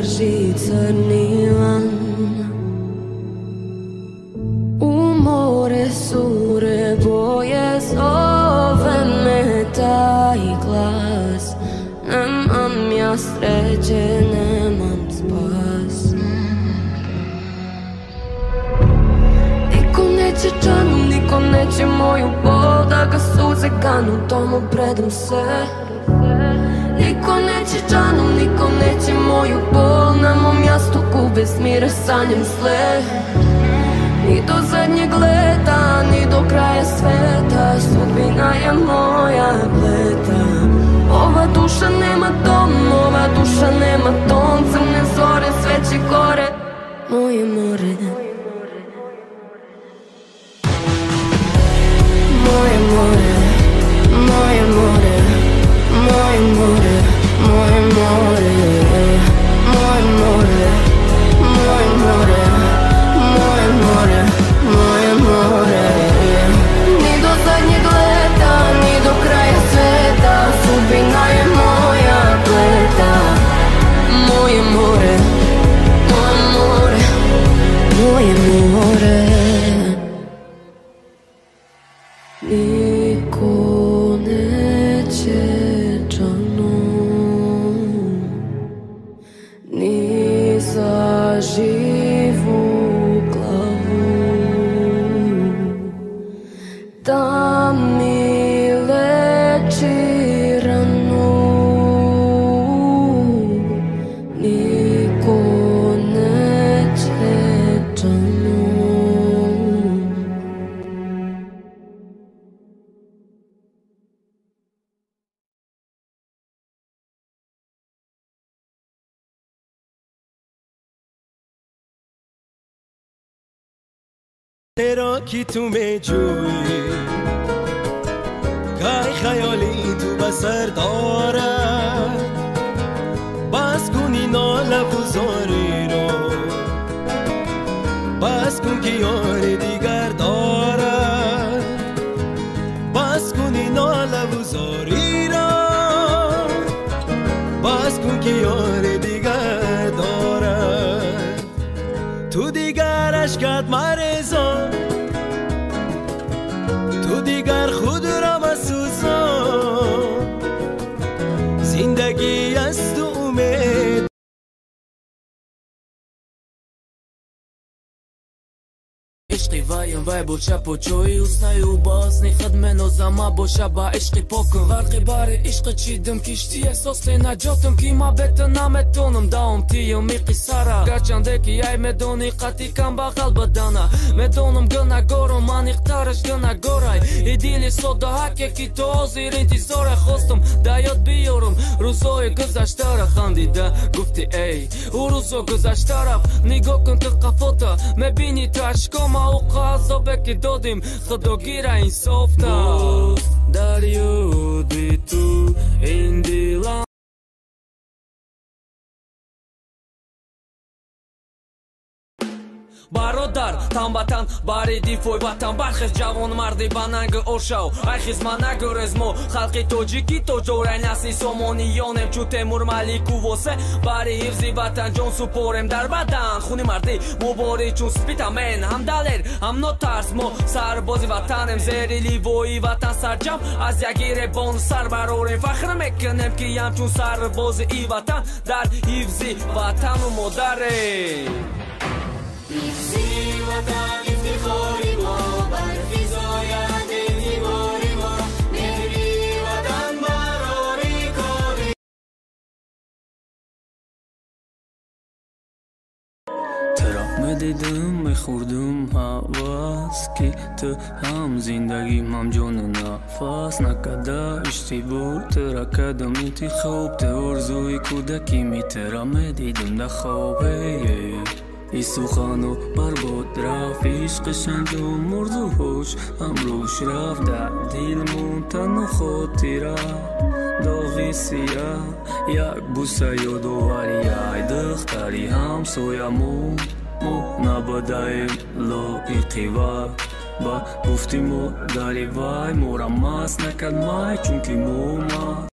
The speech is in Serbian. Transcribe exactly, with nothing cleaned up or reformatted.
traži crni lan. U more sure boje zove me taj glas. Nemam ja sreće, nemam spas. Niko neće džanu, niko neće moju bol, da ga suze kanu, tomu predam se. Niko neće džanu, niko neće moju bol, na mom jastuku bez mira sanjam sle. Ni do zadnjeg leta, ni do kraja sveta, sudbina je moja pleta. Ova duša nema dom, ova duša nema ton, crne zore sve će gore, moje more. Moje more, moje more, moje more, moje more, moje more, moje more, moje more, moje more. Ni do zadnjeg leta, ni do kraja sveta, sudbina je moja pleta. Moje more, moje more, moje more. Niko neće džanu, ni za živu glavu, da mi leči ranu. Niko neće džanu. तेरा कि तुम्हें जोई काय खयाली तू बसर दौरा बस कुनी नाला बुजारी रो बस कुन की और दिगर दौरा बस कुनी नाला बुजारी रो बस कुन की और दिगर दौरा तू दिगर अशकत मारेज़ां تو دیگر خود را مسوزان زندگی است و امید عشقی وایم وای بول شب و جوی اوستای و بازنی خدمنو زما باشه با عشقی پاکم غرقی بار عشق چیدم کشتی احساس نجاتم کی ما بتونم داوم تیم میقی سارا گرچنده که یای میدونی قطی کم بغل بدانه میدونم گنا گورم من اختارش گنا گورای ایدیلی صدا حکه کی تو آزیر انتظار خواستم دایات بیارم روزای گذشته را خندیده گفتی ای او روزا گذشته را نگاه کن تو قفاتا میبینی تو عشقام او قضابه که دادیم خدا گیره این صافته دریو بی تو این دیلان برادر تن بتن باریدی فوی بتن برخیز جوان مردی بننگ ارشاو ای خیزمن نگرز مو خلقی توجیکی تو جورای نسلی سومونیانم چو تیمور ملیکو واسه باری حفظی وطن جان سپورم در بدن خونی مردی مباری چون سپیتم من هم دلیر هم نو ترس مو سربازی وطنم زیری لیوی وطن سرجم از یگیر بان سر براریم فخر میکنم که یم چون سرباز ای وطن در حفظی وطن و مادریم حفظی وطن افتخاری ما بر فضای دیواری ما مهری وطن براری کاری ترا میدیدم میخوردم حواس که تو هم زندگیم هم جان و نفس نکده اشتباه ترا کدم انتخاب تو ارزوی کودکی می ترا میدیدم در خوابه ای سخانو برباد رفت عشقشن جو مرد و هوش امروش رفت در دیلمون تن و خاطره داغی سیاه یک بوسه یادواری ای دختری همسایمون مو نبودیم لایقی و با گفتیم و داری وای مورم مست نکرد مای چون که مو ما